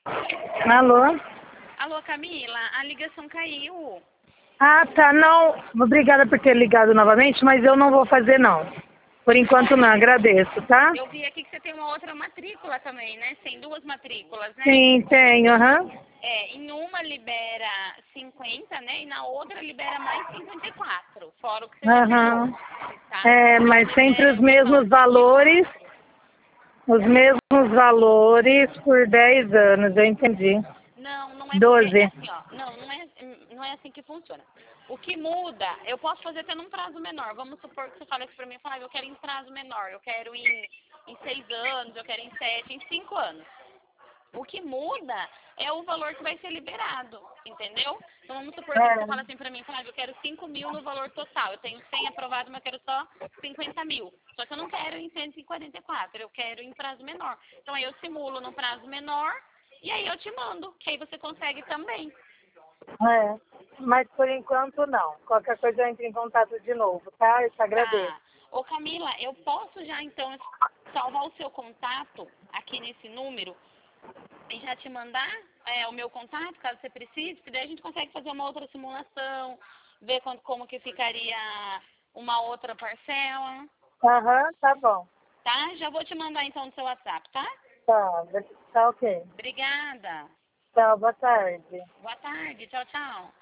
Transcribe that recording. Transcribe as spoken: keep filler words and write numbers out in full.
Alô? Alô, Camila, a ligação caiu. Ah, tá, não. Obrigada por ter ligado novamente, mas eu não vou fazer, não. Por enquanto não, agradeço, tá? Eu vi aqui que você tem uma outra matrícula também, né? Tem duas matrículas, né? Sim, tenho, aham. É, em uma libera cinquenta, né? E na outra libera mais cinquenta e quatro, fora o que você já Aham. pegou, tá? É, Então mas sempre libera os um total mesmos de cento e valores, quatro. os mesmos valores por dez anos, eu entendi. Não, não é porque é Doze. assim, ó. Não, não é, não é assim que funciona. O que muda, eu posso fazer até num prazo menor. Vamos supor que você fala isso pra mim, fala, ah, eu quero em prazo menor, eu quero em, em seis anos, eu quero em sete, em cinco anos. O que muda é o valor que vai ser liberado, entendeu? Então vamos supor que você fala É. assim pra mim, fala, eu quero cinco mil no valor total. Eu tenho cem aprovado, mas eu quero só cinquenta mil. Só que eu não quero em cento e quarenta e quatro, eu quero em prazo menor. Então aí eu simulo no prazo menor e aí eu te mando, que aí você consegue também. É. Mas por enquanto não. Qualquer coisa eu entro em contato de novo, tá? Eu te agradeço. Tá. Ô Camila, eu posso já então salvar o seu contato aqui nesse número e já te mandar é, o meu contato, caso você precise, porque daí a gente consegue fazer uma outra simulação, ver quanto, como que ficaria uma outra parcela, Aham, tá bom. tá? Já vou te mandar então no seu WhatsApp, tá? Tá, tá ok. Obrigada. Tchau, boa tarde. Boa tarde. Tchau, tchau.